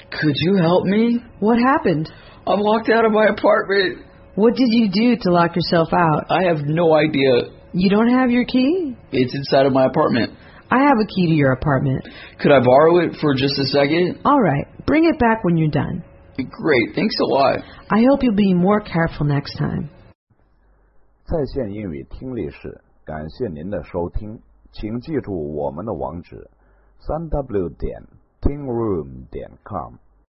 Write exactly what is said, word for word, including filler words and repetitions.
Could you help me? What happened? I'm locked out of my apartment. What did you do to lock yourself out? I have no idea. You don't have your key? It's inside of my apartment. I have a key to your apartment. Could I borrow it for just a second? All right. Bring it back when you're done. Great. Thanks a lot. I hope you'll be more careful next time. 在线英语听力室，感谢您的收听，请记住我们的网址：三 w 点 tingroom 点 com。